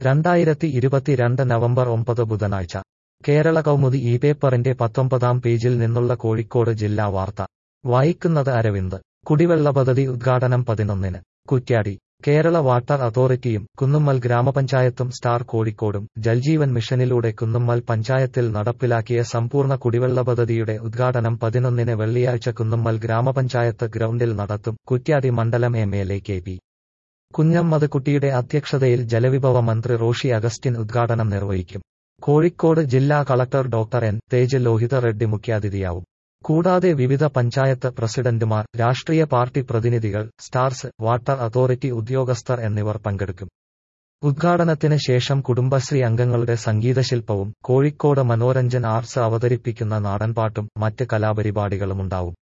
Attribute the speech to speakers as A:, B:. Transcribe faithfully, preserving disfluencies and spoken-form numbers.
A: രണ്ടായിരത്തി ഇരുപത്തിരണ്ട് നവംബർ ഒമ്പത് ബുധനാഴ്ച കേരള കൗമുദി ഈ പേപ്പറിന്റെ പത്തൊമ്പതാം പേജിൽ നിന്നുള്ള കോഴിക്കോട് ജില്ലാ വാർത്ത വായിക്കുന്നത് അരവിന്ദ്. കുടിവെള്ള പദ്ധതി ഉദ്ഘാടനം പതിനൊന്നിന്. കുറ്റ്യാടി. കേരള വാട്ടർ അതോറിറ്റിയും കുന്നുമ്മൽ ഗ്രാമപഞ്ചായത്തും സ്റ്റാർ കോഴിക്കോടും ജൽജീവൻ മിഷനിലൂടെ കുന്നുമ്മൽ പഞ്ചായത്തിൽ നടപ്പിലാക്കിയ സമ്പൂർണ്ണ കുടിവെള്ള പദ്ധതിയുടെ ഉദ്ഘാടനം പതിനൊന്നിന് വെള്ളിയാഴ്ച കുന്നുമ്മൽ ഗ്രാമപഞ്ചായത്ത് ഗ്രൗണ്ടിൽ നടത്തും. കുറ്റ്യാടി മണ്ഡലം M L A K P Kunhammad കുട്ടിയുടെ അധ്യക്ഷതയിൽ ജലവിഭവ മന്ത്രി റോഷി അഗസ്റ്റിൻ ഉദ്ഘാടനം നിർവഹിക്കും. കോഴിക്കോട് ജില്ലാ collector doctor N Tej Lohitha Reddy മുഖ്യാതിഥിയാവും. കൂടാതെ വിവിധ പഞ്ചായത്ത് പ്രസിഡന്റുമാർ, രാഷ്ട്രീയ പാർട്ടി പ്രതിനിധികൾ, സ്റ്റാർസ്, വാട്ടർ അതോറിറ്റി ഉദ്യോഗസ്ഥർ എന്നിവർ പങ്കെടുക്കും. ഉദ്ഘാടനത്തിന് ശേഷം കുടുംബശ്രീ അംഗങ്ങളുടെ സംഗീതശില്പവും കോഴിക്കോട് മനോരഞ്ജൻ ആർട്സ് അവതരിപ്പിക്കുന്ന നാടൻപാട്ടും മറ്റ് കലാപരിപാടികളുമുണ്ടാവും.